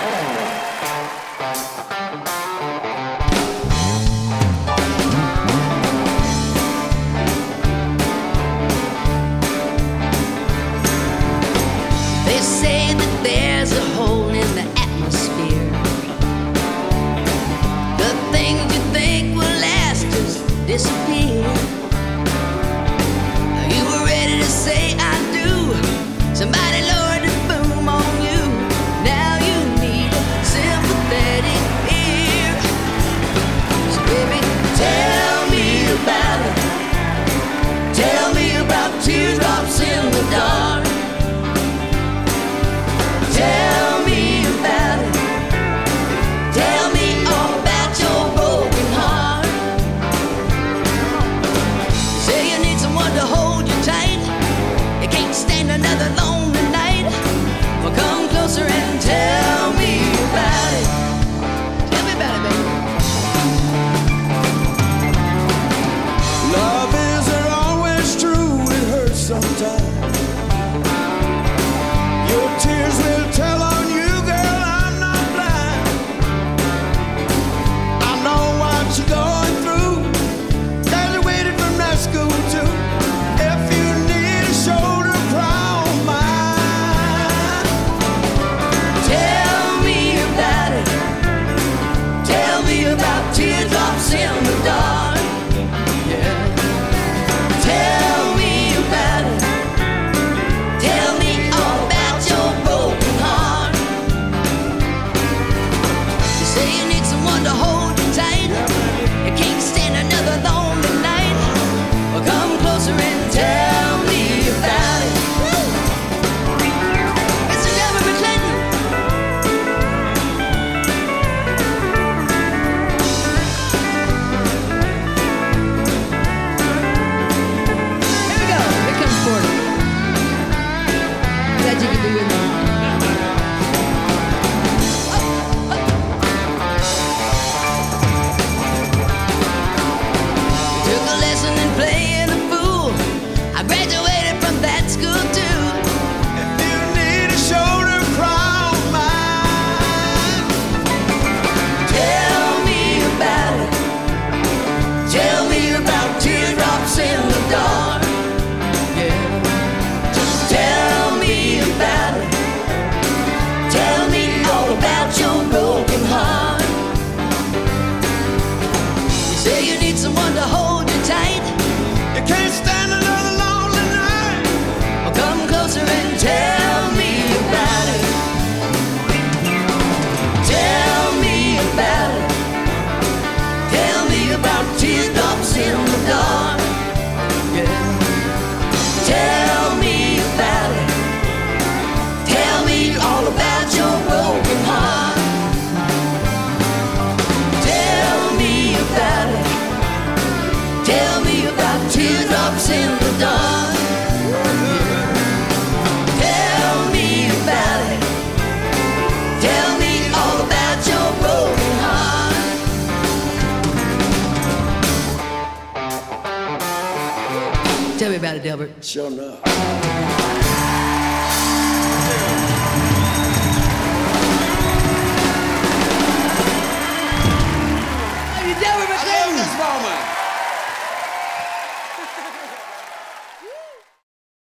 They say that there's a hole in the atmosphere. The things you think will last just disappear. You were ready to say I do. Somebody lowered the boom on you. Now you need a sympathetic ear. So baby, tell me about it. Tell me about teardrops in the dark. Tell me about it. Tell me all about your broken heart. You say you need someone to hold you tight. You can't stand another lonely night. Well, come closer and tell me about it. Tell me about it, baby. Love isn't always true, it hurts sometimes. Your tears will tell on you, girl, I'm not blind. I know what you're going through. Graduated from rescue too. If you need a shoulder, cry on mine. Tell me about it. Tell me about teardrops in the dark. Yeah. Tell me about it. Tell me all about your broken heart. You say you need someone to hold you tight. You can't stand another lonely night. Well, come closer and tell me about it. Mr. Delbert Clinton. Here we go. Here comes Porter. Glad you could be with me. Took a lesson in playing a fool. I graduated from that school too. If you need a shoulder, cry on mine. Tell me about it. Tell me about teardrops in the dark. Yeah. Just tell me about it. Tell me all about your broken heart. You say you need someone to hold you tight. You can't stand another lonely night. Well, come closer and tell me about it. Tell me about it. Tell me about teardrops in the dark. Yeah. Tell me about it. Tell me all about your broken heart. Tell me about it. Tell me about teardrops in the dark. Tell me about it. Tell me all about your broken heart. Tell me about it, Delbert. Sure enough.